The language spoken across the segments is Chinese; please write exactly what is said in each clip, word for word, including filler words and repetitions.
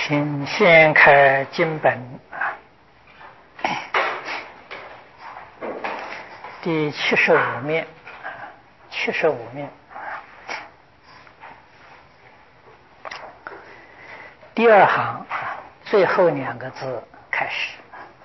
请先开经本啊，第七十五面，七十五面，第二行最后两个字开始。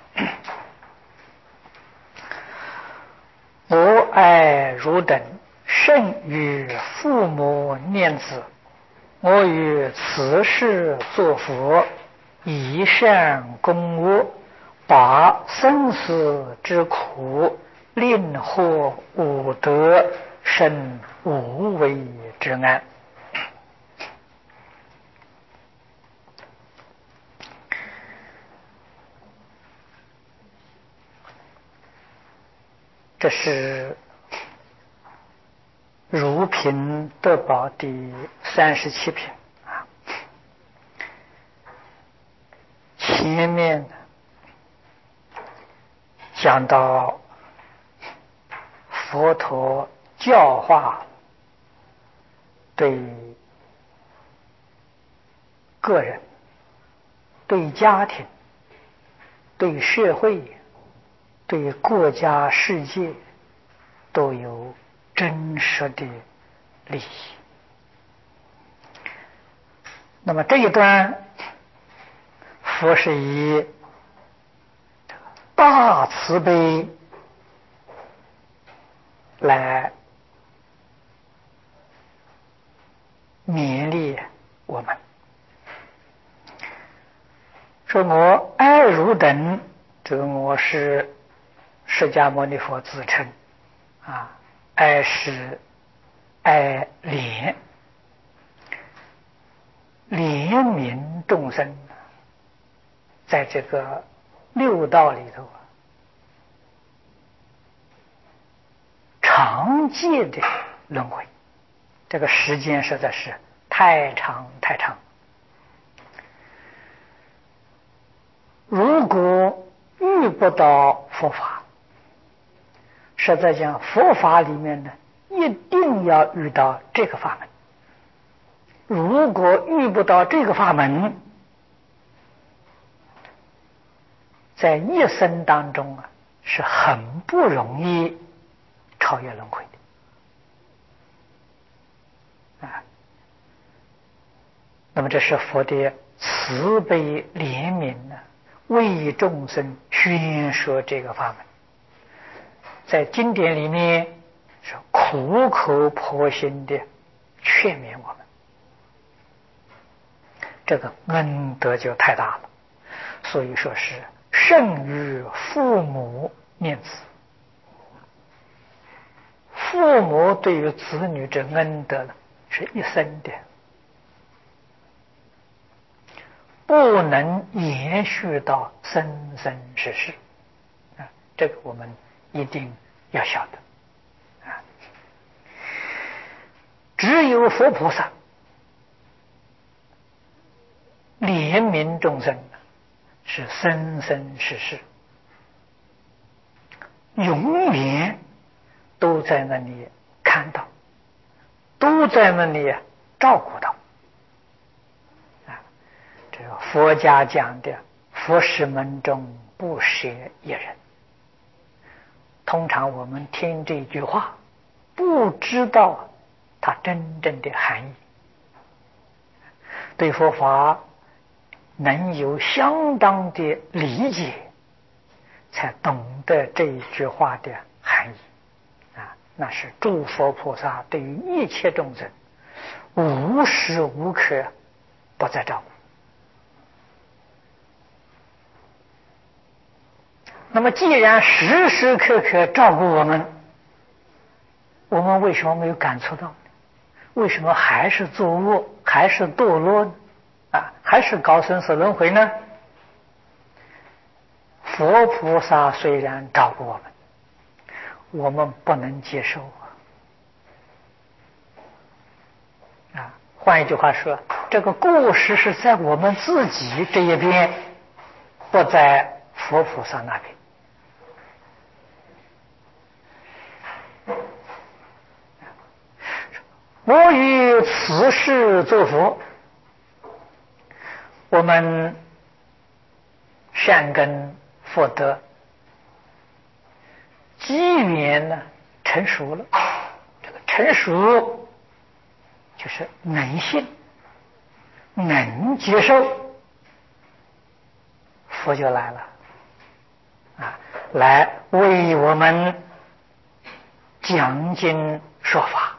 我爱汝等，甚于父母念子。我于此世作佛，以善攻恶，拔生死之苦，令获五德，生无为之安。这是如品德宝第三十七品啊。前面讲到佛陀教化对个人、对家庭、对社会、对国家世界都有真实的利益。那么这一段佛是以大慈悲来勉励我们，说我爱汝等，这个我是释迦牟尼佛自称啊，爱是爱怜怜悯众生，在这个六道里头长界的轮回，这个时间实在是太长太长。如果遇不到佛法，实在讲佛法里面呢，一定要遇到这个法门。如果遇不到这个法门，在一生当中啊，是很不容易超越轮回的啊。那么这是佛的慈悲怜悯呢，为众生宣说这个法门，在经典里面是苦口婆心的劝勉我们，这个恩德就太大了。所以说是胜于父母念子。父母对于子女之恩德是一生的，不能延续到生生世世啊，这个我们一定要晓得啊。只有佛菩萨怜悯众生，是生生世世永远都在那里看到，都在那里照顾到啊。这个佛家讲的佛事门中不舍一人，通常我们听这句话不知道它真正的含义，对佛法能有相当的理解，才懂得这一句话的含义啊。那是诸佛菩萨对于一切众生无时无刻不在照顾。那么既然时时刻刻照顾我们，我们为什么没有感触到？为什么还是作恶，还是堕落呢？啊，还是搞生死轮回呢？佛菩萨虽然照顾我们，我们不能接受啊。换一句话说，这个过失是在我们自己这一边，不在佛菩萨那边。我于此世作佛， 我们善根福德机缘呢成熟了，这个成熟就是能信、能接受，佛就来了啊，来为我们讲经说法，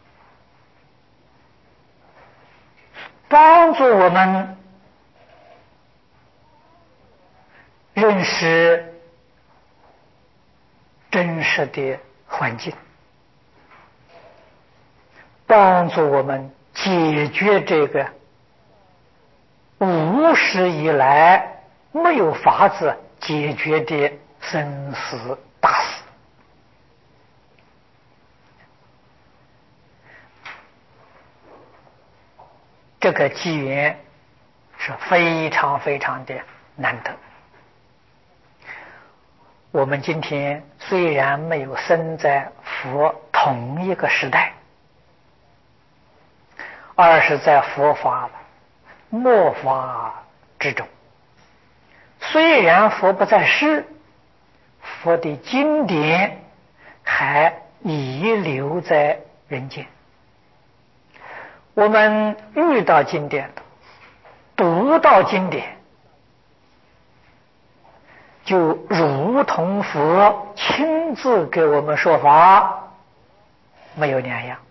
帮助我们认识真实的环境，帮助我们解决这个无始以来没有法子解决的生死大事。这个机缘是非常非常的难得。我们今天虽然没有生在佛同一个时代，而是在佛法末法之中，虽然佛不在世，佛的经典还遗留在人间。我们遇到经典的，读到经典，就如同佛亲自给我们说法，没有两样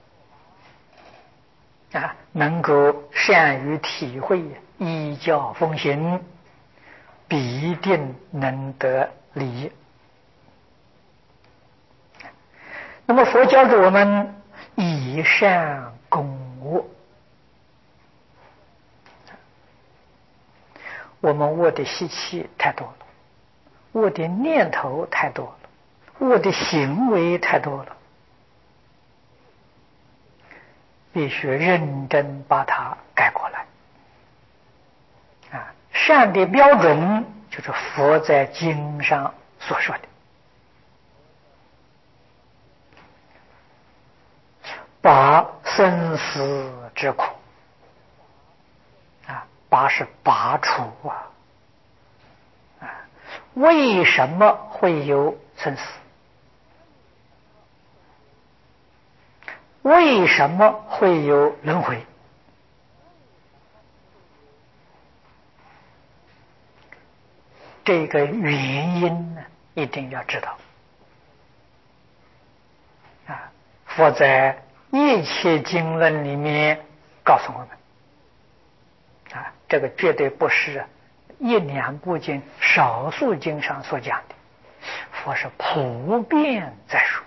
啊！能够善于体会，依教奉行，必定能得利益。那么佛教给我们以善攻恶，我们恶的习气太多了，恶的念头太多了，恶的行为太多了，必须认真把它改过来啊！善的标准就是佛在经上所说的，把生死之苦啊，拔是拔除啊啊！为什么会有生死？为什么会有轮回？这个原因呢，一定要知道啊！佛在一切经论里面告诉我们啊，这个绝对不是一两部经、少数经上所讲的，佛是普遍在说。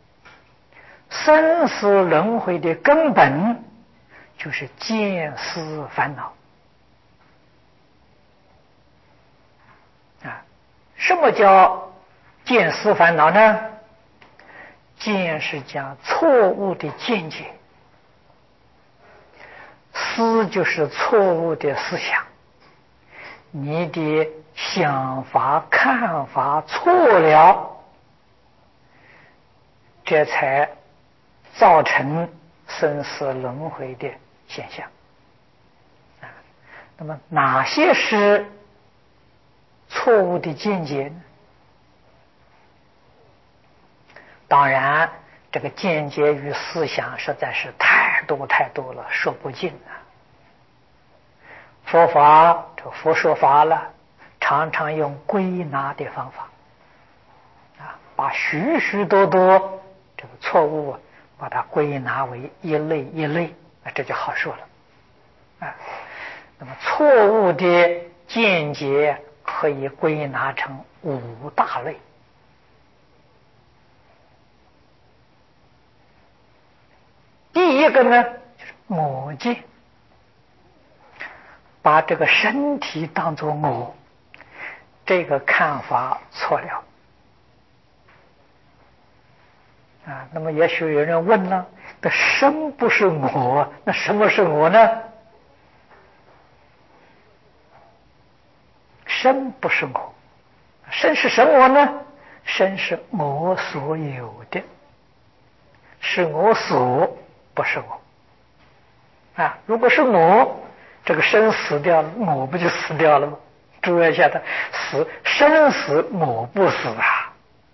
生死轮回的根本就是见思烦恼啊！什么叫见思烦恼呢？见是讲错误的见解，思就是错误的思想，你的想法看法错了，这才造成生死轮回的现象啊。那么哪些是错误的见解呢？当然这个见解与思想实在是太多太多了，说不尽啊。佛法这个佛说法了，常常用归纳的方法啊，把许许多多这个错误啊，把它归纳为一类一类啊，这就好说了啊。那么错误的见解可以归纳成五大类。第一个呢，就是我见，把这个身体当作我，这个看法错了啊。那么也许有人问了，这身不是我，那什么是我呢？身不是我，身是什么呢？身是我所有的，是我所，不是我啊。如果是我， 这个身死掉了，我不就死掉了吗？注意一下，他死生死我不死啊！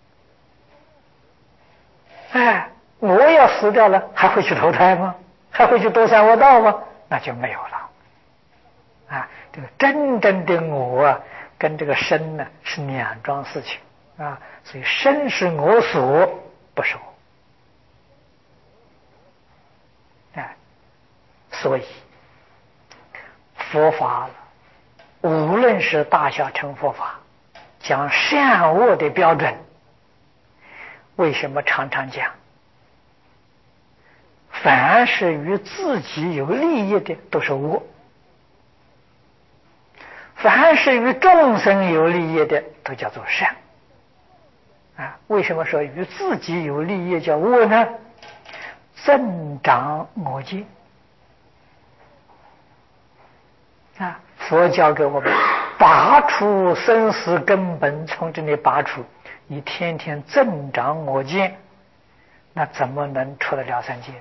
哎，我要死掉了，还会去投胎吗？还会去堕三恶道吗？那就没有了。啊，这个真正的我啊，跟这个身呢是两桩事情啊，所以身是我所，不是我。哎，所以佛法无论是大小乘佛法，讲善恶的标准，为什么常常讲？凡是与自己有利益的都是恶，凡是与众生有利益的都叫做善。啊，为什么说与自己有利益叫恶呢？增长我见。啊，佛教给我们拔除生死根本，从这里拔除，你天天增长我见，那怎么能出得了三界？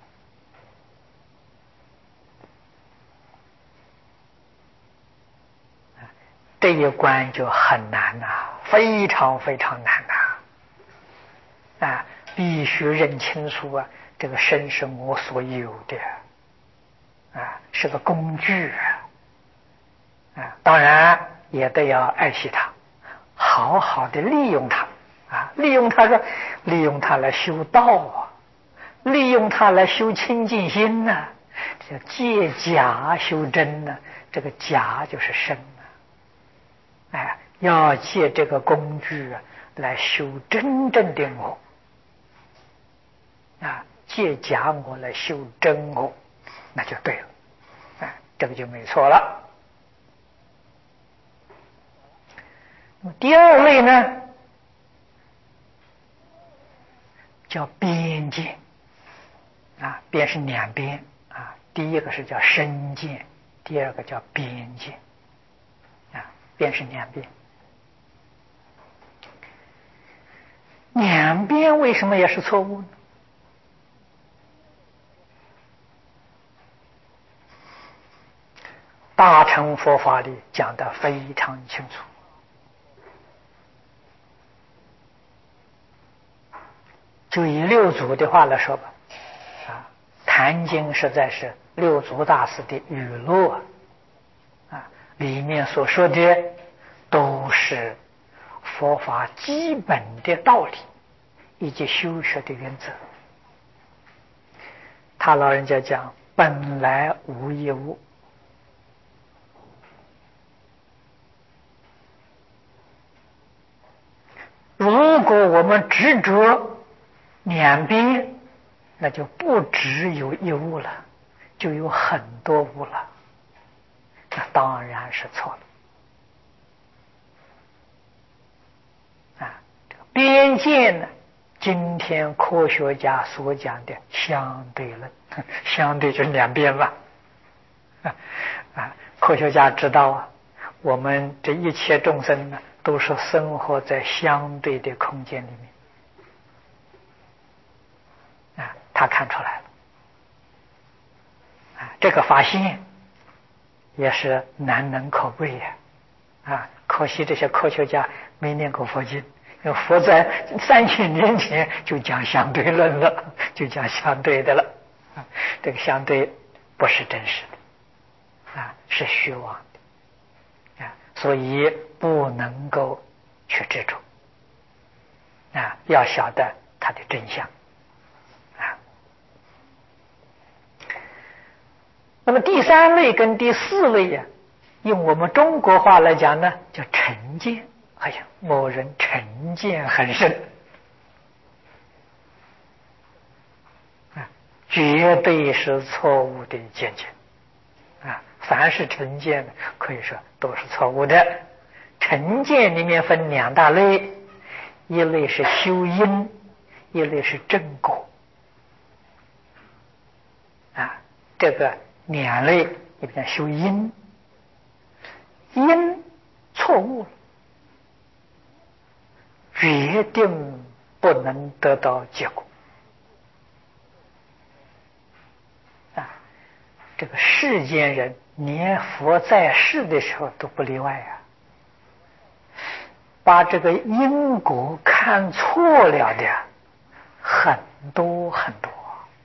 这一关就很难呐、啊，非常非常难呐、啊！啊，必须认清楚啊，这个身是我所有的，啊，是个工具啊，啊，当然也得要爱惜它，好好的利用它啊，利用它说，利用它来修道啊，利用它来修清净心呐、啊，叫借假修真呢、啊，这个假就是身。哎，要借这个工具啊，来修真正的我啊，借假我来修真我，那就对了，哎，这个就没错了。那么第二类呢，叫边见啊，边是两边啊，第一个是叫身见，第二个叫边见啊，边是两边。两边为什么也是错误呢？大乘佛法里讲得非常清楚。就以六祖的话来说吧，啊，坛经实在是六祖大师的语录啊，啊，里面所说的都是佛法基本的道理以及修学的原则。他老人家讲，本来无一物。如果我们执着两边，那就不只有一物了，就有很多物了，那当然是错了。啊，这个边界呢，今天科学家所讲的相对论，相对就是两边嘛。啊啊，科学家知道啊，我们这一切众生呢，都是生活在相对的空间里面。啊，他看出来了。啊，这个发现也是难能可贵呀！啊，可惜这些科学家没念过佛经，因为佛在三千年前就讲相对论了，就讲相对的了。啊，这个相对不是真实的，啊，是虚妄的，啊，所以不能够去执着。啊，要晓得它的真相。啊，那么第三类跟第四类呀、啊，用我们中国话来讲呢，叫成见。哎呀，某人成见很深，啊，绝对是错误的见解。啊，凡是成见，可以说都是错误的。成见里面分两大类，一类是修因，一类是正果。啊，这个两类，你比如修因，因错误了，决定不能得到结果。啊， 这个世间人连佛在世的时候都不例外啊，把这个因果看错了的很多很多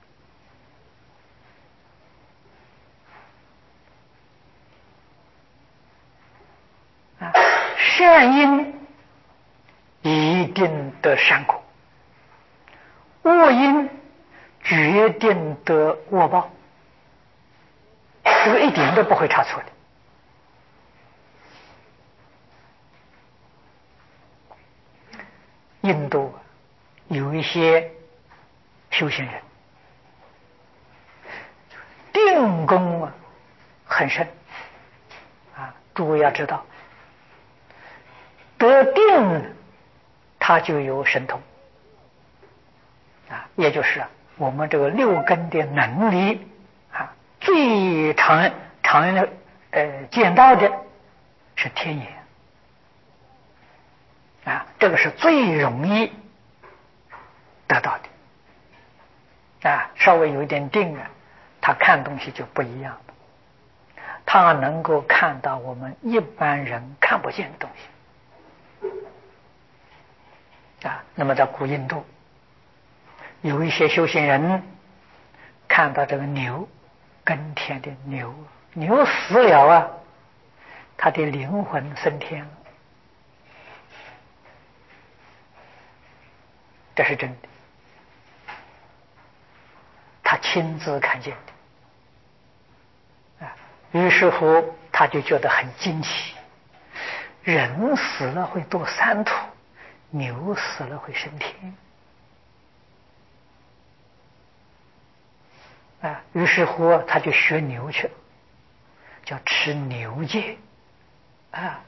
啊。善因一定得善果，恶因决定得恶报，这个一点都不会差错的。印度有一些修行人，定功啊很深啊，诸位要知道，得定他就有神通啊，也就是我们这个六根的能力啊，最常常的呃见到的是天眼啊，这个是最容易得到的啊，稍微有一点定啊，他看东西就不一样了，他能够看到我们一般人看不见的东西啊。那么在古印度有一些修行人看到这个牛，耕田的牛，牛死了啊，他的灵魂升天了，这是真的，他亲自看见的啊。于是乎他就觉得很惊奇，人死了会堕三途，牛死了会升天啊。于是乎他就学牛去了，叫吃牛戒啊。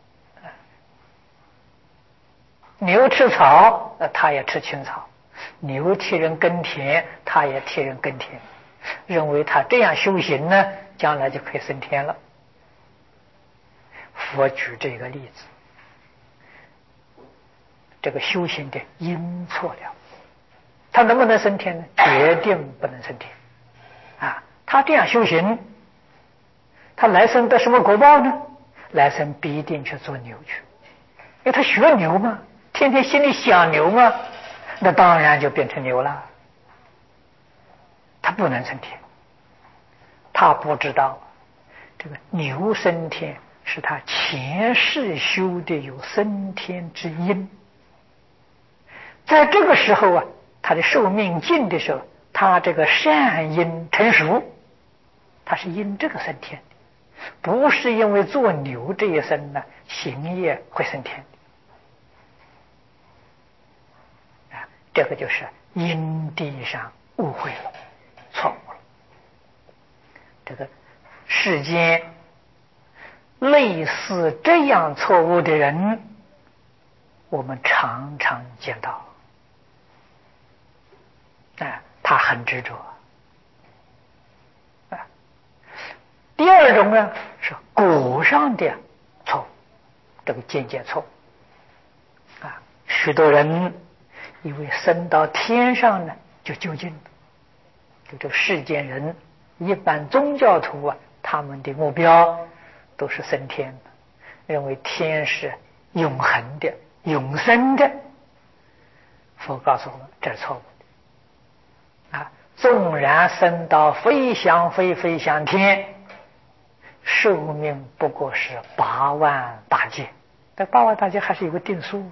牛吃草，他也吃青草；牛替人耕田，他也替人耕田。认为他这样修行呢，将来就可以升天了。佛举这个例子，这个修行的因错了，他能不能升天呢？决定不能升天啊！他这样修行，他来生得什么果报呢？来生必定去做牛去，因为他学牛嘛，天天心里想牛嘛，那当然就变成牛了。他不能升天，他不知道这个牛升天是他前世修的有升天之因。在这个时候啊，他的寿命尽的时候，他这个善因成熟，他是因这个升天的，不是因为做牛这一生呢行业会升天的啊。这个就是因地上误会了，错误了。这个世间类似这样错误的人，我们常常见到啊，他很执着啊。第二种呢是果上的错误，这个见解错误啊。许多人以为升到天上呢就究竟了，就这个世间人一般宗教徒啊，他们的目标都是升天的，认为天是永恒的、永生的。佛告诉我们，这是错误的啊！纵然升到飞翔飞飞翔天，寿命不过是八万大劫，但八万大劫还是有个定数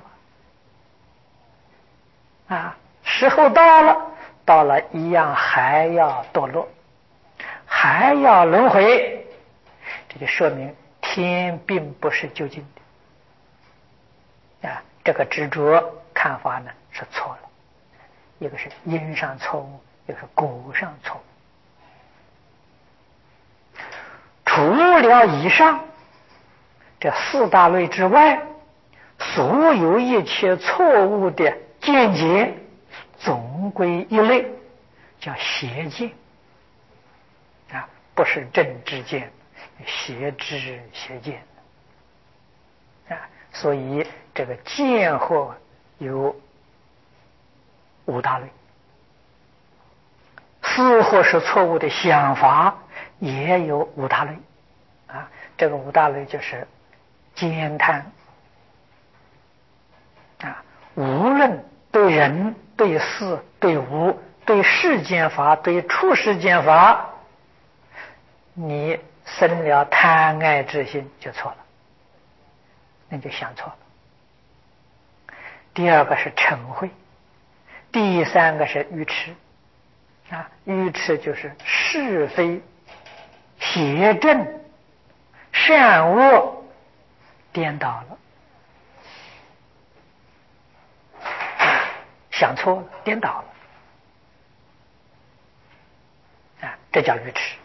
啊！啊，时候到了，到了一样还要堕落，还要轮回，这就说明天并不是究竟的啊！这个执着看法呢是错了，一个是因上错误，一个是果上错误。除了以上这四大类之外，所有一切错误的见解总归一类，叫邪见啊，不是正知见，邪知邪见啊。所以这个见惑有五大类。思惑是错误的想法， 也有五大类啊。这个五大类就是兼贪啊，无论对人、对事、对物、对世间法、对处世间法，你生了贪爱之心就错了，那就想错了。第二个是嗔恚，第三个是愚痴啊，愚痴就是是非、邪正、善恶颠倒了，想错了，颠倒了啊，这叫愚痴。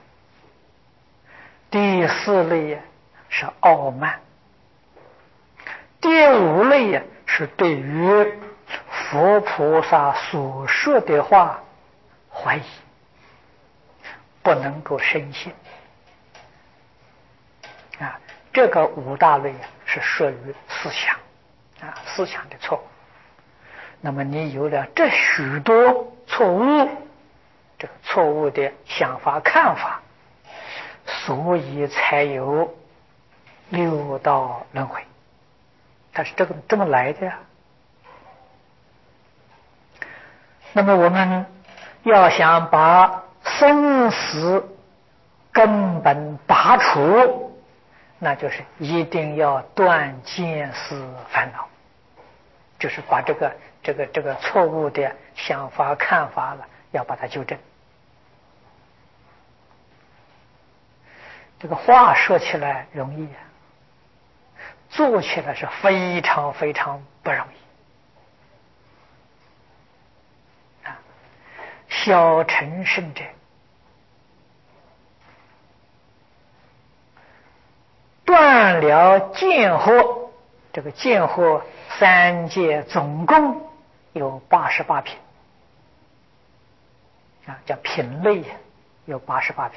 第四类是傲慢，第五类是对于佛菩萨所说的话怀疑，不能够深信啊。这个五大类是属于思想啊，思想的错误。那么你有了这许多错误，这个错误的想法看法，所以才有六道轮回，它是这个这么来的呀。那么我们要想把生死根本拔除，那就是一定要断见思烦恼，就是把这个这个这个错误的想法看法了，要把它纠正。这个话说起来容易啊，做起来是非常非常不容易啊。小乘圣者断了见惑，这个见惑三界总共有八十八品啊，叫品类有八十八品，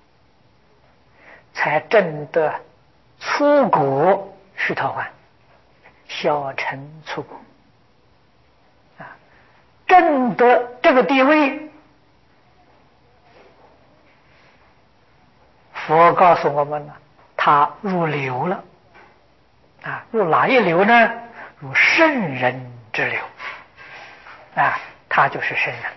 才证得出果须陀洹，小乘出果啊，证得这个地位，佛告诉我们了，他入流了啊，入哪一流呢？入圣人之流啊，他就是圣人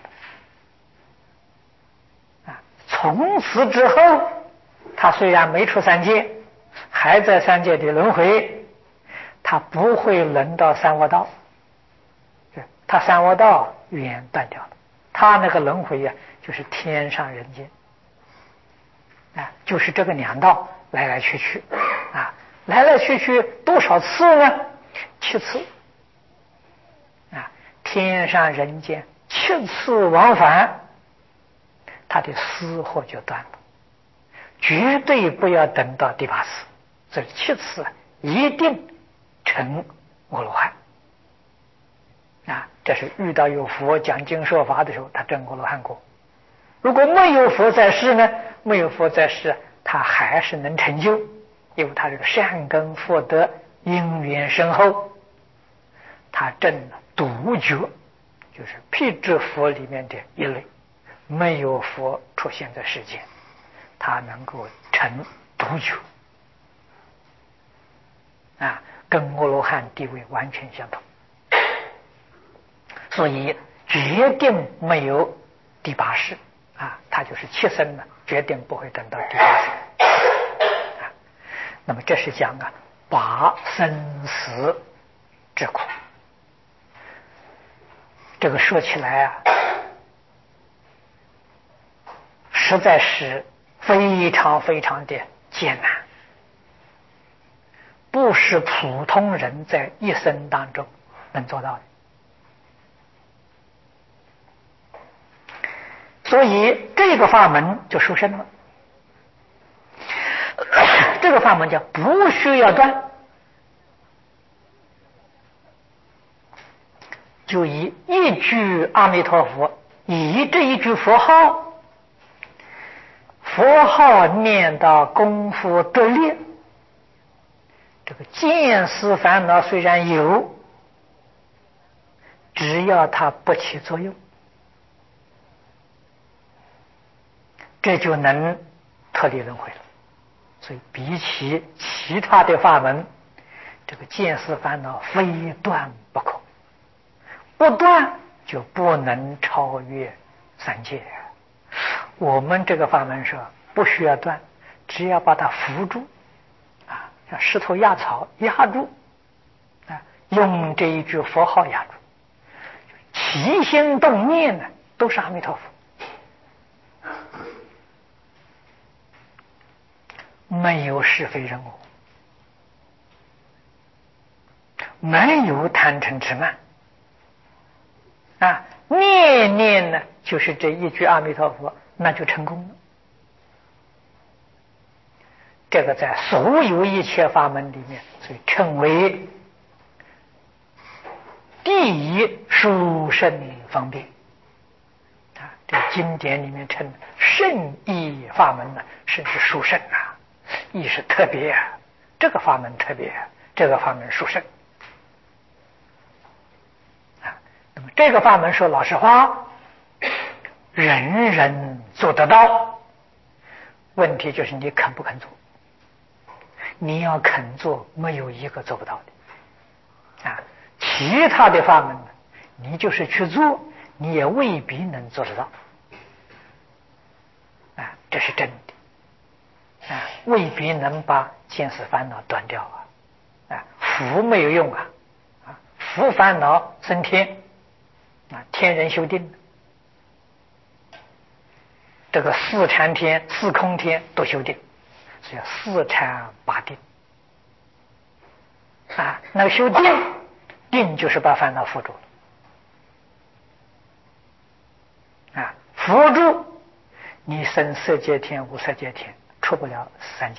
啊。从此之后，他虽然没出三界，还在三界里轮回，他不会轮到三恶道，他三恶道缘断掉了，他那个轮回呀、啊，就是天上人间啊，就是这个两道来来去去啊，来来去去多少次呢？七次啊，天上人间七次往返，他的私货就断了，绝对不要等到第八次，这七次一定成阿罗汉啊！这是遇到有佛讲经说法的时候，他证阿罗汉果。如果没有佛在世呢？没有佛在世，他还是能成就，因为他这个善根福德因缘深厚，他证了独觉，就是辟支佛里面的一类，没有佛出现在世间，他能够成独觉啊，跟阿罗汉地位完全相同，所以决定没有第八世啊，他就是七生了，决定不会等到第八世啊。那么这是讲啊，拔生死之苦。这个说起来啊，实在是非常非常的艰难，不是普通人在一生当中能做到的。所以这个法门就殊胜了，这个法门叫不需要断，就以一句阿弥陀佛，以这一句佛号，佛号念到功夫得力，这个见思烦恼虽然有，只要它不起作用，这就能脱离轮回了。所以比起其他的法门，这个见思烦恼非断不可，不断就不能超越三界。我们这个法门是不需要断，只要把它扶住啊，像石头压草压住啊，用这一句佛号压住，起心动念呢都是阿弥陀佛，没有是非人我，没有贪嗔痴慢啊，念念呢就是这一句阿弥陀佛，那就成功了。这个在所有一切法门里面，所以称为第一殊胜方便啊。这经典里面称圣义法门呢，甚是殊胜啊，义是特别啊，这个法门特别，这个法门殊胜啊。那么这个法门说老实话，人人做得到，问题就是你肯不肯做。你要肯做，没有一个做不到的啊。其他的法门呢，你就是去做，你也未必能做得到啊，这是真的啊，未必能把见思烦恼断掉啊啊，福没有用啊啊，福烦恼升天啊，天人修定，这个四禅天、四空天都修定。所以四禅八定啊，那个修定，定就是把烦恼扶住了啊，扶住你生色界天、无色界天，出不了三界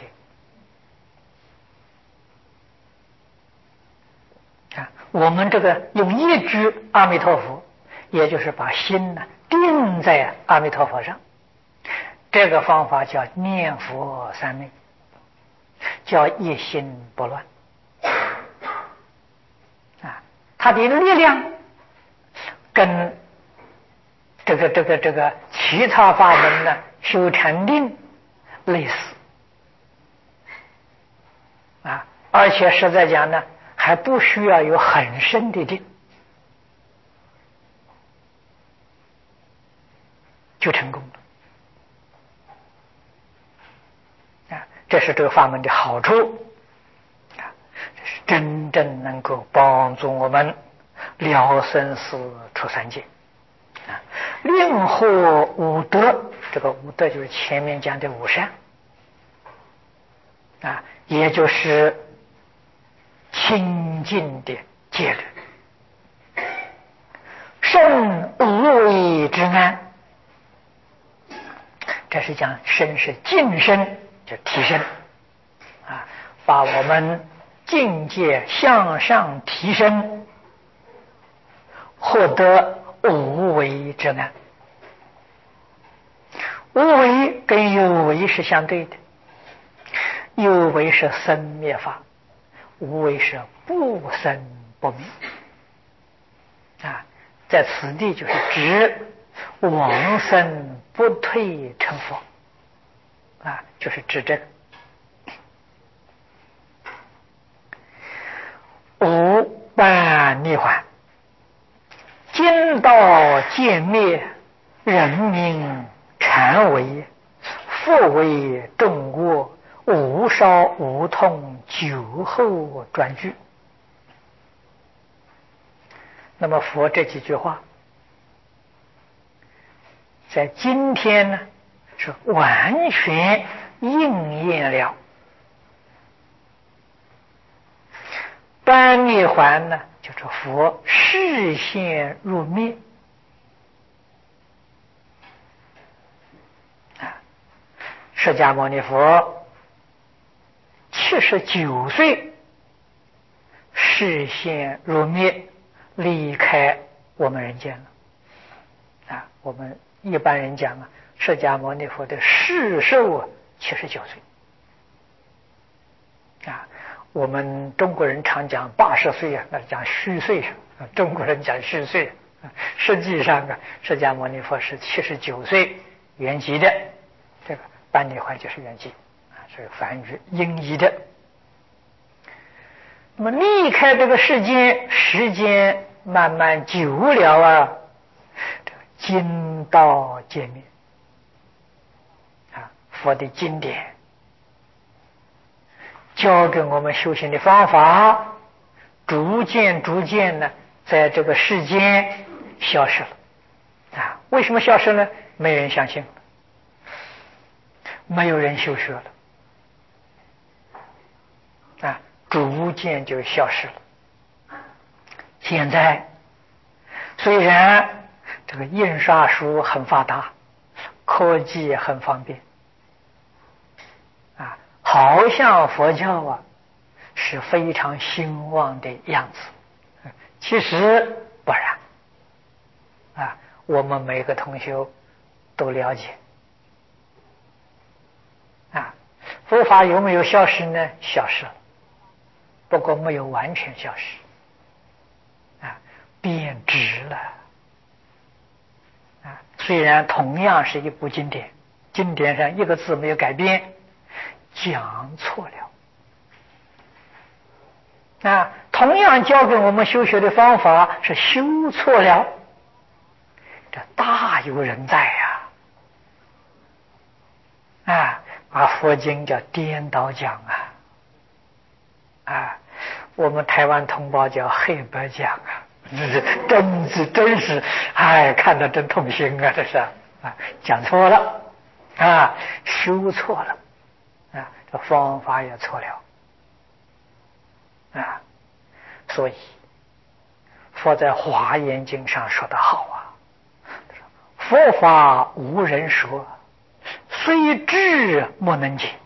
啊。我们这个用一句阿弥陀佛，也就是把心呢定在阿弥陀佛上。这个方法叫念佛三昧，叫一心不乱啊。它的力量跟这个这个这个其他法门呢修禅定类似啊，而且实在讲呢，还不需要有很深的定就成功了。这是这个法门的好处啊，这是真正能够帮助我们了生死出三界啊，令获五德。这个五德就是前面讲的五善啊，也就是清净的戒律，胜无为之安。这是讲身是净身，就提升啊，把我们境界向上提升，获得无为之安。无为跟有为是相对的，有为是生灭法，无为是不生不灭啊。在此地就是指往生不退成佛啊，就是指这个。无般涅槃，今道见灭，人民禅为，复为众恶，无烧无痛，酒后转居。那么佛这几句话在今天呢是完全应验了。般涅槃呢，就是佛示现入灭啊。释迦牟尼佛七十九岁示现入灭，离开我们人间了啊。我们一般人讲啊，释迦牟尼佛的世寿啊七十九岁啊。我们中国人常讲八十岁啊，那讲虚岁啊，中国人讲虚岁啊。实际上啊，释迦牟尼佛是七十九岁圆寂的，这个翻译回就是圆寂啊，是梵语音译的。那么离开这个世间，时间慢慢久了啊，这个经道渐灭啊，佛的经典教给我们修行的方法，逐渐逐渐呢，在这个世间消失了啊。为什么消失呢？没人相信了，没有人修学了啊，逐渐就消失了。现在虽然这个印刷术很发达，科技很方便啊，好像佛教啊是非常兴旺的样子，其实不然啊。我们每个同学都了解啊，佛法有没有消失呢？消失了，不过没有完全消失啊，变质了啊。虽然同样是一部经典，经典上一个字没有改变，讲错了啊。同样教给我们修学的方法是修错了，这大有人在呀！啊，啊，佛经叫颠倒讲啊，啊，我们台湾同胞叫黑白讲啊，真是真是，哎，看得真痛心啊！这是啊，讲错了啊，修错了啊，这方法也错了啊，所以佛在《华严经》上说得好啊，佛法无人说，虽智莫能解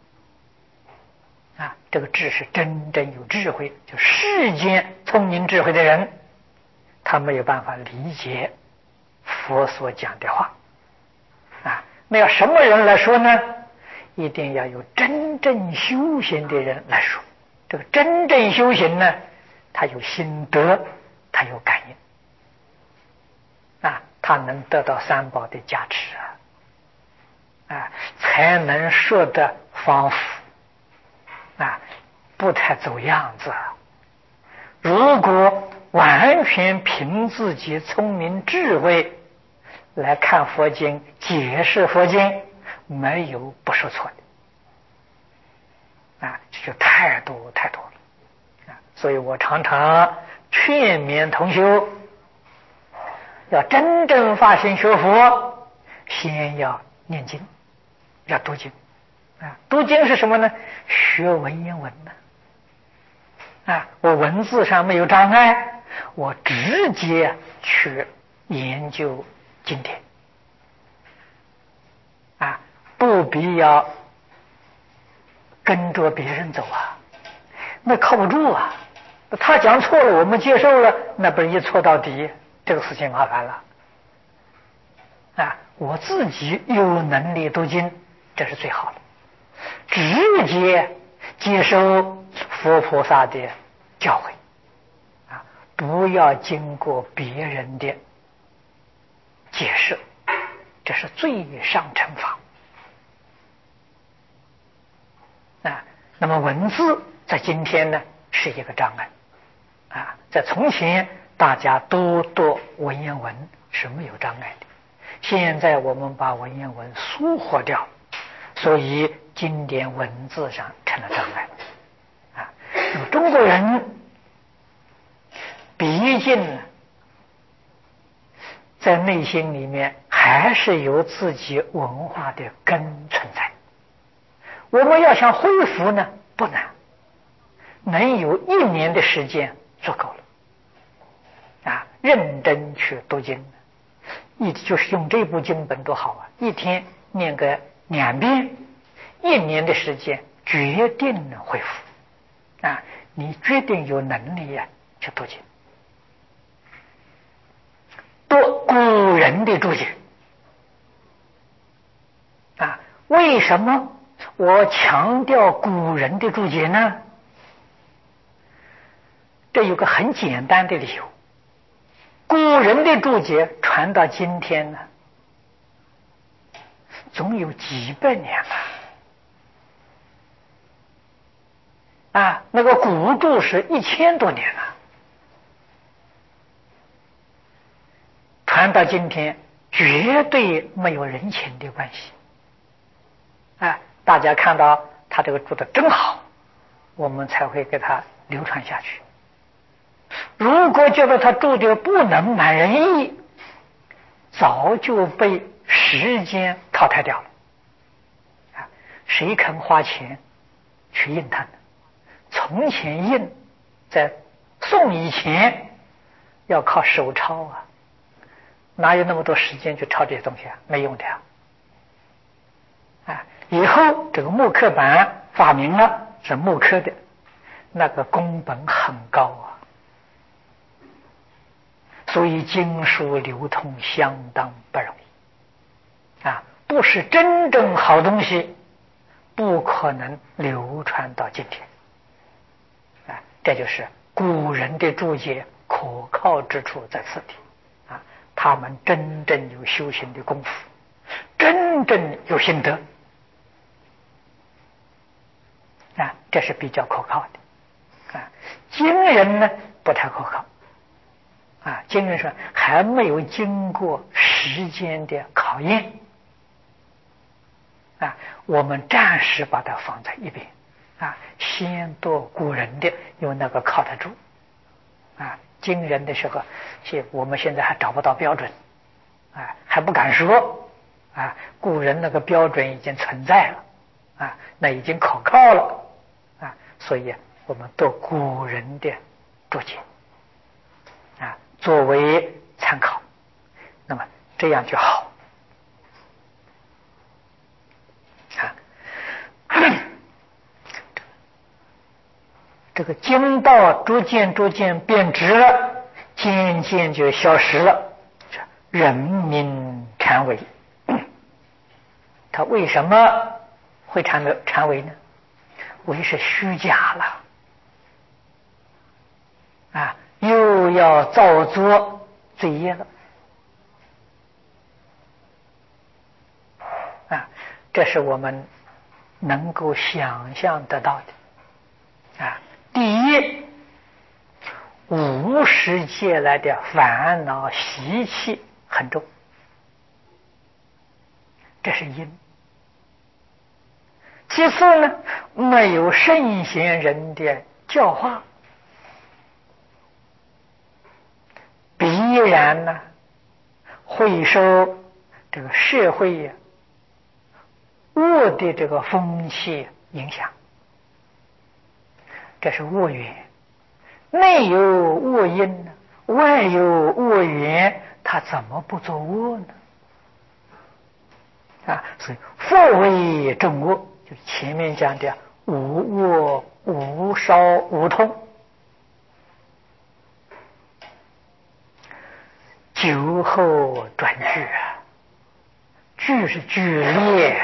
啊。这个智是真正有智慧，就世间聪明智慧的人，他没有办法理解佛所讲的话啊。那要什么人来说呢？一定要有真正修行的人来说。这个真正修行呢，他有心得，他有感应啊，他能得到三宝的加持啊，啊，才能说得方符啊，不太走样子。如果完全凭自己聪明智慧来看佛经，解释佛经，没有不说错的啊，这就太多太多了啊。所以我常常劝勉同修，要真正发心学佛，先要念经，要读经啊。读经是什么呢？学文言文呢啊。我文字上没有障碍，我直接去研究经典啊，不必要跟着别人走啊，那靠不住啊。他讲错了，我们接受了，那不是一错到底，这个事情麻烦了啊。我自己有能力读经，这是最好的，直接接受佛菩萨的教诲啊，不要经过别人的解释，这是最上乘法啊。那么文字在今天呢是一个障碍啊，在从前大家都读文言文是没有障碍的，现在我们把文言文疏忽掉，所以经典文字上成了障碍啊。那么中国人毕竟在内心里面还是有自己文化的根存在，我们要想恢复呢不难，能有一年的时间足够了啊，认真去读经，一就是用这部经本多好啊，一天念个两遍，一年的时间决定能恢复啊，你决定有能力呀、啊、去读经，读古人的注解啊。为什么我强调古人的注解呢？这有个很简单的理由，古人的注解传到今天呢， 总有几百年了啊，那个古注是一千多年了，传到今天绝对没有人情的关系啊！大家看到他这个注的真好，我们才会给他流传下去。如果觉得他注的不能满人意，早就被时间淘汰掉了啊！谁肯花钱去印它呢？从前印，在宋以前要靠手抄啊，哪有那么多时间去抄这些东西啊？没用的啊！啊，以后这个木刻板发明了，是木刻的，那个工本很高啊，所以经书流通相当不容易啊，不是真正好东西，不可能流传到今天啊。这就是古人的注解可靠之处在此地啊，他们真正有修行的功夫，真正有心得啊，这是比较可靠的啊。经人呢不太可靠啊，经人说还没有经过时间的考验啊，我们暂时把它放在一边啊，先读古人的，因为那个靠得住啊。经人的时候，现我们现在还找不到标准啊，还不敢说啊。古人那个标准已经存在了啊，那已经可靠了啊，所以我们读古人的注解啊，作为参考，那么这样就好啊。这个经道逐渐逐渐变质了，渐渐就消失了，人民禅为。他为什么会禅为禅为呢？为是虚假了啊，又要造作罪业了啊，这是我们能够想象得到的啊。第一，无始劫来的烦恼习气很重，这是因。其次呢，没有圣贤人的教化，必然呢会受这个社会恶的这个风气影响，这是恶缘。内有恶因呢，外有恶缘，他怎么不做恶呢？啊，所以佛为正恶，就是前面讲的无恶无烧无痛，酒后转剧啊，剧是剧烈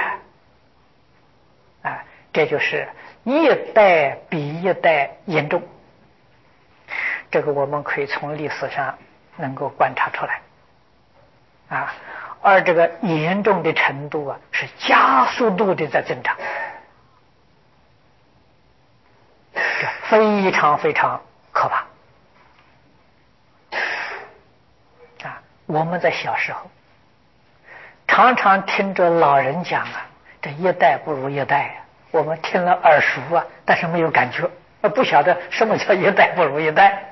啊，这就是一代比一代严重。这个我们可以从历史上能够观察出来啊，而这个严重的程度啊，是加速度的在增长，这非常非常可怕啊！我们在小时候常常听着老人讲啊，这一代不如一代啊，我们听了耳熟啊，但是没有感觉，不晓得什么叫一代不如一代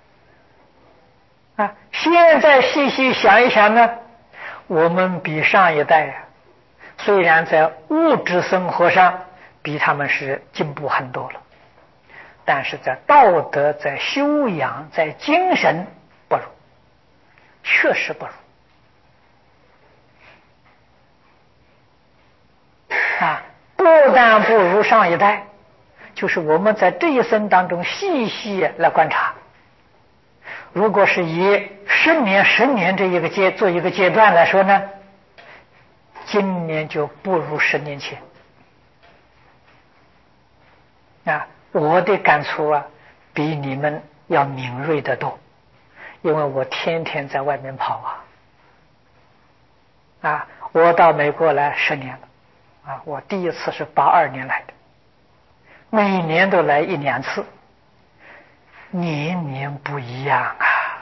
啊。现在细细想一想呢，我们比上一代啊，虽然在物质生活上比他们是进步很多了，但是在道德、在修养、在精神不如，确实不如啊！不但不如上一代，就是我们在这一生当中细细来观察，如果是以十年、十年这一个阶做一个阶段来说呢，今年就不如十年前啊！我的感触啊，比你们要敏锐得多，因为我天天在外面跑啊啊！ 我到美国来十年了，啊，我第一次是八二年来的，每年都来一两次，年年不一样啊，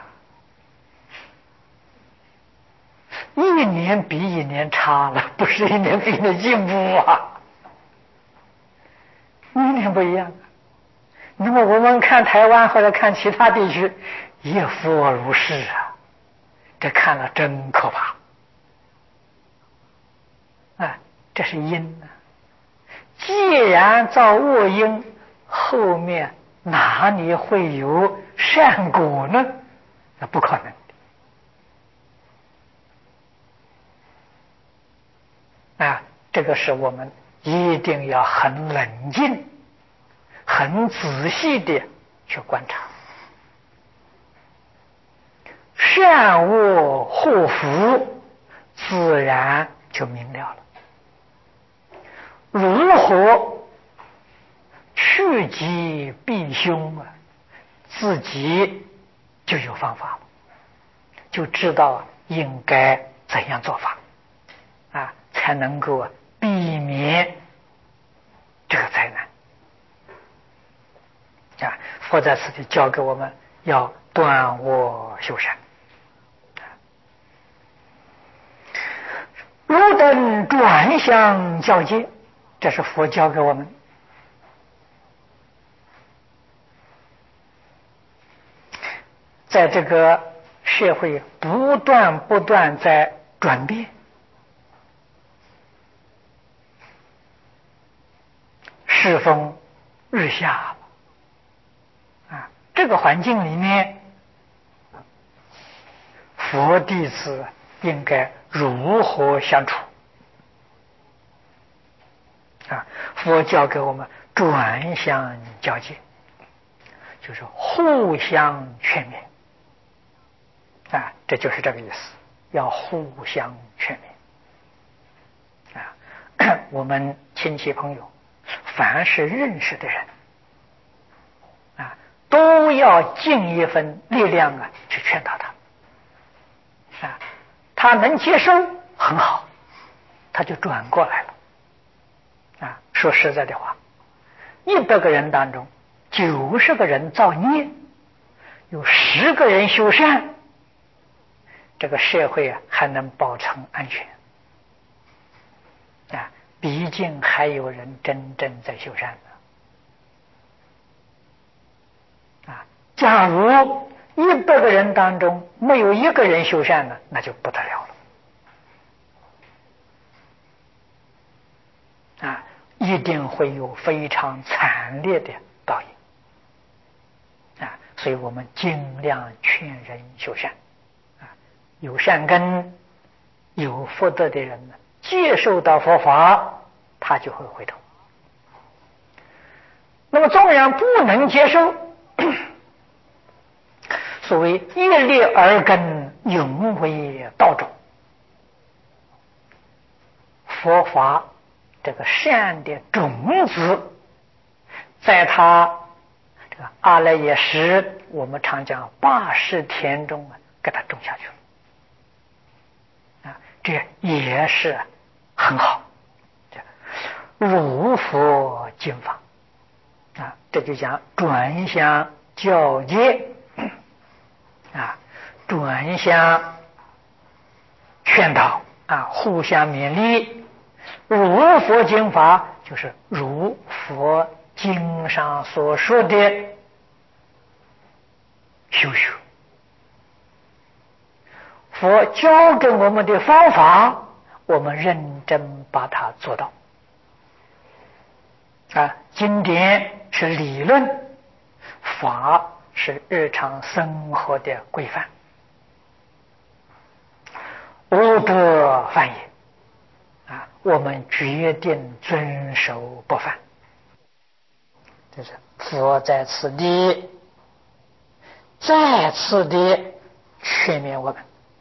一年比一年差了，不是一年比一年进步啊，年年不一样。那么我们看台湾或者看其他地区，亦复如是啊，这看了真可怕啊！这是因啊，既然造恶因，后面哪里会有善果呢？那不可能的啊！这个是我们一定要很冷静、很仔细的去观察，善恶祸福，自然就明了了。如何趋吉避凶啊？自己就有方法了，就知道应该怎样做法啊，才能够避免这个灾难啊。佛在此地教给我们要断恶修善，如等转向教戒，这是佛教给我们。在这个社会不断不断在转变，世风日下啊，这个环境里面，佛弟子应该如何相处啊？佛教给我们转向教戒，就是互相劝勉啊，这就是这个意思，要互相劝勉啊。我们亲戚朋友，凡是认识的人啊，都要尽一份力量啊，去劝导他啊。他能接受很好，他就转过来了啊。说实在的话，一百个人当中，九十个人造孽，有十个人修善，这个社会啊还能保存安全啊。毕竟还有人真正在修善的啊。假如一百个人当中没有一个人修善的，那就不得了了啊！一定会有非常惨烈的报应啊！所以我们尽量劝人修善啊。有善根、有福德的人呢，接受到佛法，他就会回头。那么纵然不能接受，所谓业力而根，永为道种。佛法这个善的种子，在他这个阿赖耶识，我们常讲八识田中啊，给他种下去了啊，这也是很好。如佛经法啊，这就讲转向教戒啊，转向劝导啊，互相勉励。如佛经法就是如佛经上所说的修修，佛教给我们的方法，我们认真把它做到啊。经典是理论，法是日常生活的规范，无得犯也啊，我们决定遵守不犯。这是佛在此地再次的劝勉我们：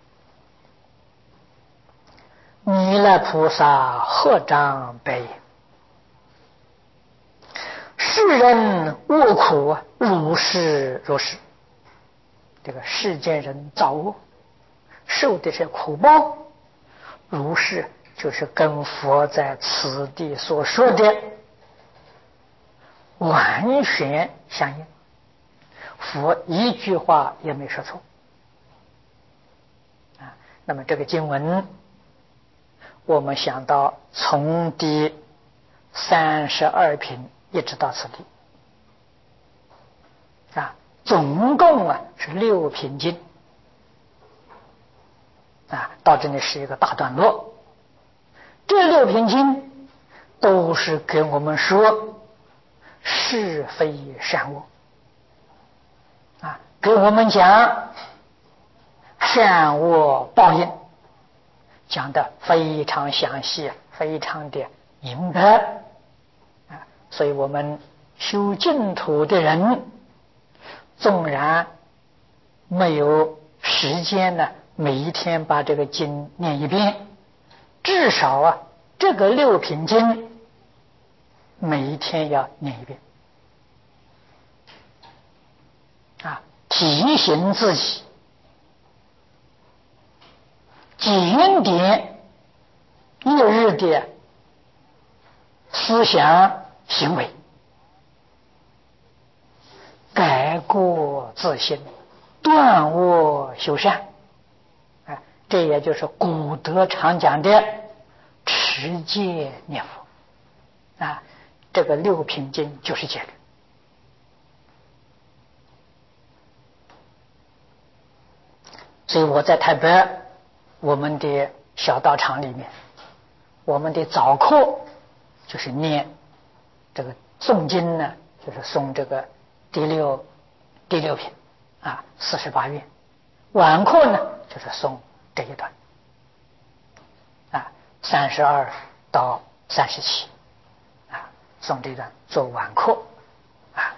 弥勒菩萨合掌白言，世人恶苦，如是如是。这个世间人造恶，受的是苦报，如是就是跟佛在此地所说的完全相应，佛一句话也没说错啊。那么这个经文，我们想到从第三十二品一直到此地啊，总共啊是六品经啊，到这里是一个大段落。这六品经都是给我们说是非善恶啊，给我们讲善恶报应，讲得非常详细，非常的明白啊。所以我们修净土的人，纵然没有时间呢，每一天把这个经念一遍，至少啊，这个六品经每一天要念一遍啊，提醒自己检点一日的思想行为，改过自新，断恶修善啊，这也就是古德常讲的持戒念佛啊。这个六品经就是这个。所以我在台北我们的小道场里面，我们的早课就是念这个诵经呢，就是诵这个第六第六品啊，四十八愿。晚课呢就是诵这一段啊，三十二到三十七啊，诵这一段做晚课啊。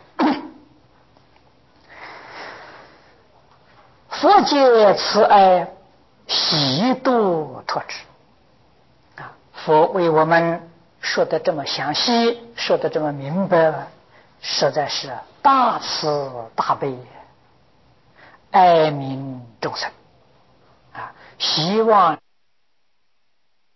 佛界慈爱，喜度脱之啊！佛为我们说的这么详细，说的这么明白，实在是大慈大悲，爱悯众生啊！希望